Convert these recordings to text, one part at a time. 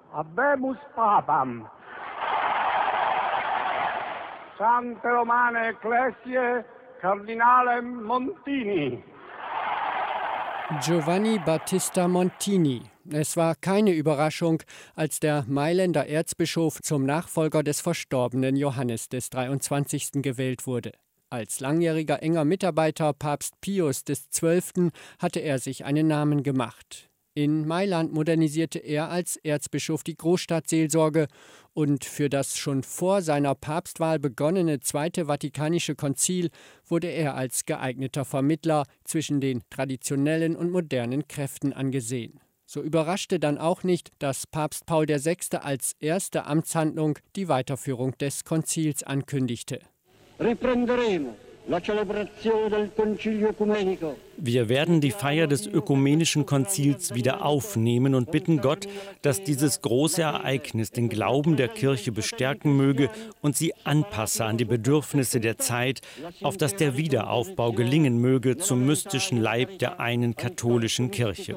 Habemus Papam. Sancte Romane Ecclesiae Cardinalem Montini. Giovanni Battista Montini. Es war keine Überraschung, als der Mailänder Erzbischof zum Nachfolger des verstorbenen Johannes des 23. gewählt wurde. Als langjähriger enger Mitarbeiter Papst Pius XII. Hatte er sich einen Namen gemacht. In Mailand modernisierte er als Erzbischof die Großstadtseelsorge und für das schon vor seiner Papstwahl begonnene Zweite Vatikanische Konzil wurde er als geeigneter Vermittler zwischen den traditionellen und modernen Kräften angesehen. So überraschte dann auch nicht, dass Papst Paul VI. Als erste Amtshandlung die Weiterführung des Konzils ankündigte. Wir werden die Feier des Ökumenischen Konzils wieder aufnehmen und bitten Gott, dass dieses große Ereignis den Glauben der Kirche bestärken möge und sie anpasse an die Bedürfnisse der Zeit, auf dass der Wiederaufbau gelingen möge zum mystischen Leib der einen katholischen Kirche.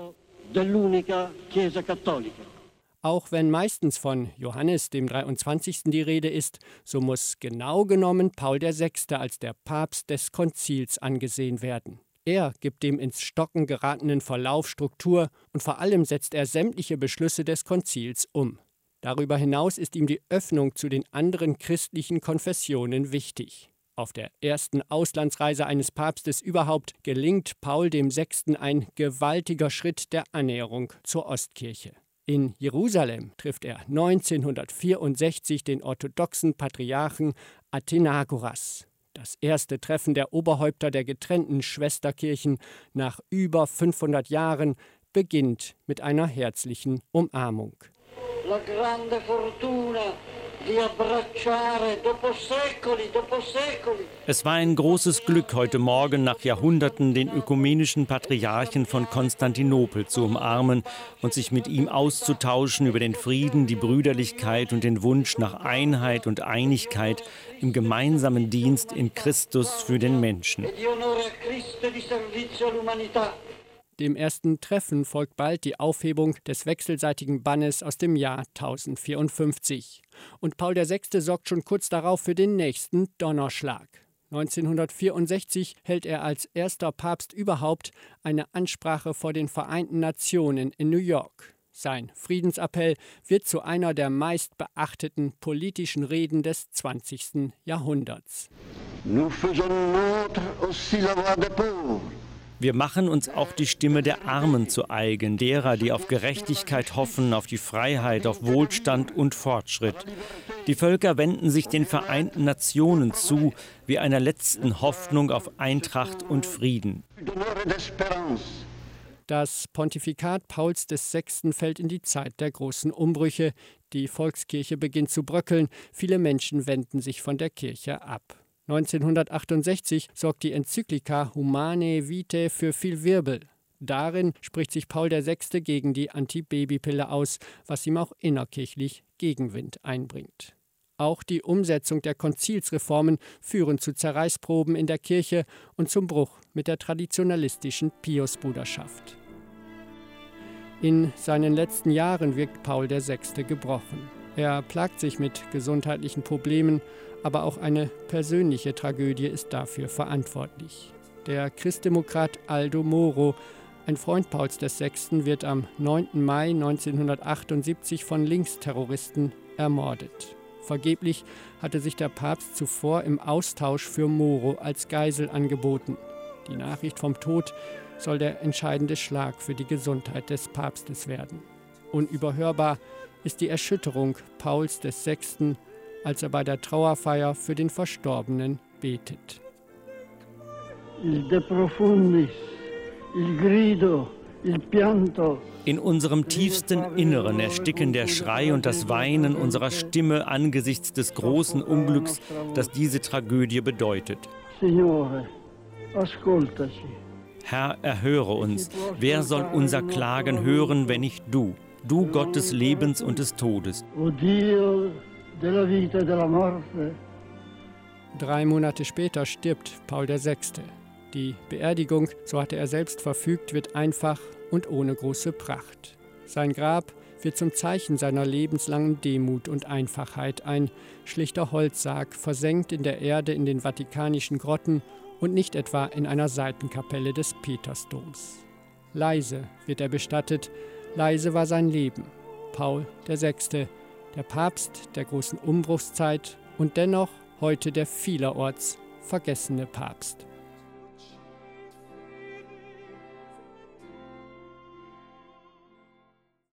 Auch wenn meistens von Johannes dem 23. die Rede ist, so muss genau genommen Paul VI. Als der Papst des Konzils angesehen werden. Er gibt dem ins Stocken geratenen Verlauf Struktur und vor allem setzt er sämtliche Beschlüsse des Konzils um. Darüber hinaus ist ihm die Öffnung zu den anderen christlichen Konfessionen wichtig. Auf der ersten Auslandsreise eines Papstes überhaupt gelingt Paul VI. Ein gewaltiger Schritt der Annäherung zur Ostkirche. In Jerusalem trifft er 1964 den orthodoxen Patriarchen Athenagoras. Das erste Treffen der Oberhäupter der getrennten Schwesterkirchen nach über 500 Jahren beginnt mit einer herzlichen Umarmung. La grande fortuna. Es war ein großes Glück, heute Morgen nach Jahrhunderten den ökumenischen Patriarchen von Konstantinopel zu umarmen und sich mit ihm auszutauschen über den Frieden, die Brüderlichkeit und den Wunsch nach Einheit und Einigkeit im gemeinsamen Dienst in Christus für den Menschen. Dem ersten Treffen folgt bald die Aufhebung des wechselseitigen Bannes aus dem Jahr 1054. Und Paul VI. Sorgt schon kurz darauf für den nächsten Donnerschlag. 1964 hält er als erster Papst überhaupt eine Ansprache vor den Vereinten Nationen in New York. Sein Friedensappell wird zu einer der meist beachteten politischen Reden des 20. Jahrhunderts. Wir machen uns auch die Stimme der Armen zu eigen, derer, die auf Gerechtigkeit hoffen, auf die Freiheit, auf Wohlstand und Fortschritt. Die Völker wenden sich den Vereinten Nationen zu, wie einer letzten Hoffnung auf Eintracht und Frieden. Das Pontifikat Pauls VI. Fällt in die Zeit der großen Umbrüche. Die Volkskirche beginnt zu bröckeln. Viele Menschen wenden sich von der Kirche ab. 1968 sorgt die Enzyklika Humanae Vitae für viel Wirbel. Darin spricht sich Paul VI. Gegen die Antibabypille aus, was ihm auch innerkirchlich Gegenwind einbringt. Auch die Umsetzung der Konzilsreformen führen zu Zerreißproben in der Kirche und zum Bruch mit der traditionalistischen Piusbruderschaft. In seinen letzten Jahren wirkt Paul VI. Gebrochen. Er plagt sich mit gesundheitlichen Problemen, aber auch eine persönliche Tragödie ist dafür verantwortlich. Der Christdemokrat Aldo Moro, ein Freund Pauls VI., wird am 9. Mai 1978 von Linksterroristen ermordet. Vergeblich hatte sich der Papst zuvor im Austausch für Moro als Geisel angeboten. Die Nachricht vom Tod soll der entscheidende Schlag für die Gesundheit des Papstes werden. Unüberhörbar ist die Erschütterung Pauls VI., als er bei der Trauerfeier für den Verstorbenen betet. Il de profundis, il grido, il pianto. In unserem tiefsten Inneren ersticken der Schrei und das Weinen unserer Stimme angesichts des großen Unglücks, das diese Tragödie bedeutet. Signore, ascoltaci. Herr, erhöre uns. Wer soll unser Klagen hören, wenn nicht du? Du Gott des Lebens und des Todes. O Dio della vita e della morte. 3 Monate später stirbt Paul VI. Die Beerdigung, so hatte er selbst verfügt, wird einfach und ohne große Pracht. Sein Grab wird zum Zeichen seiner lebenslangen Demut und Einfachheit ein schlichter Holzsarg, versenkt in der Erde in den vatikanischen Grotten und nicht etwa in einer Seitenkapelle des Petersdoms. Leise wird er bestattet, leise war sein Leben. Paul VI., der Papst der großen Umbruchszeit und dennoch heute der vielerorts vergessene Papst.